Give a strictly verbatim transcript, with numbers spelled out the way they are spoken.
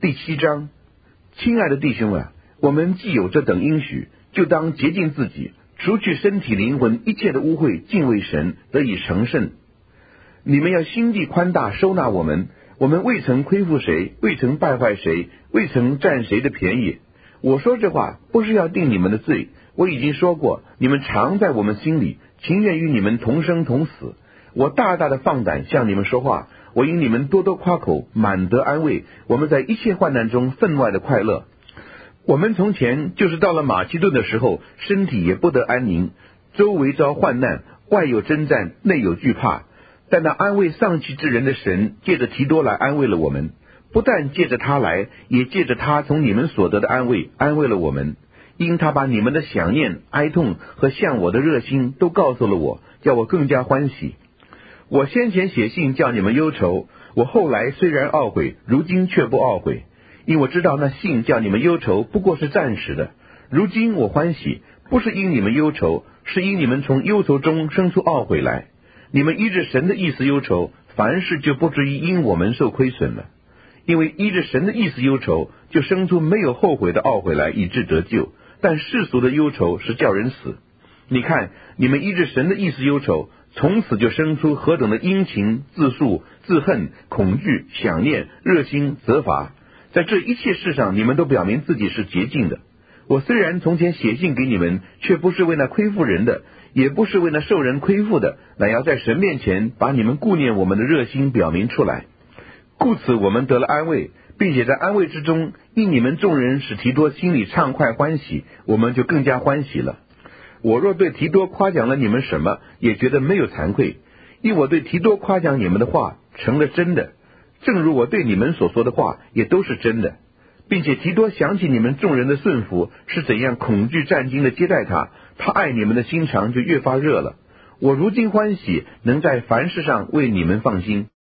第七章。亲爱的弟兄啊，我们既有这等应许，就当洁净自己，除去身体灵魂一切的污秽，敬畏神，得以成圣。你们要心地宽大，收纳我们，我们未曾亏负谁，未曾败坏谁，未曾占谁的便宜。我说这话不是要定你们的罪，我已经说过，你们常在我们心里，情愿与你们同生同死。我大大的放胆向你们说话，我因你们多多夸口，满得安慰。我们在一切患难中分外的快乐。我们从前就是到了马其顿的时候，身体也不得安宁，周围遭患难，外有征战，内有惧怕。但那安慰丧气之人的神，借着提多来安慰了我们，不但借着他来，也借着他从你们所得的安慰，安慰了我们。因他把你们的想念、哀痛和向我的热心都告诉了我，叫我更加欢喜。我先前写信叫你们忧愁，我后来虽然懊悔，如今却不懊悔，因我知道那信叫你们忧愁不过是暂时的。如今我欢喜，不是因你们忧愁，是因你们从忧愁中生出懊悔来。你们依着神的意思忧愁，凡事就不至于因我们受亏损了。因为依着神的意思忧愁，就生出没有后悔的懊悔来，以致得救。但世俗的忧愁是叫人死。你看，你们依着神的意思忧愁，从此就生出何等的殷勤、自诉、自恨、恐惧、想念、热心、责罚。在这一切事上，你们都表明自己是洁净的。我虽然从前写信给你们，却不是为那亏负人的，也不是为那受人亏负的，乃要在神面前把你们顾念我们的热心表明出来。故此我们得了安慰，并且在安慰之中，因你们众人使提多心里畅快欢喜，我们就更加欢喜了。我若对提多夸奖了你们什么，也觉得没有惭愧，因我对提多夸奖你们的话成了真的，正如我对你们所说的话也都是真的。并且提多想起你们众人的顺服，是怎样恐惧战兢的接待他，他爱你们的心肠就越发热了。我如今欢喜，能在凡事上为你们放心。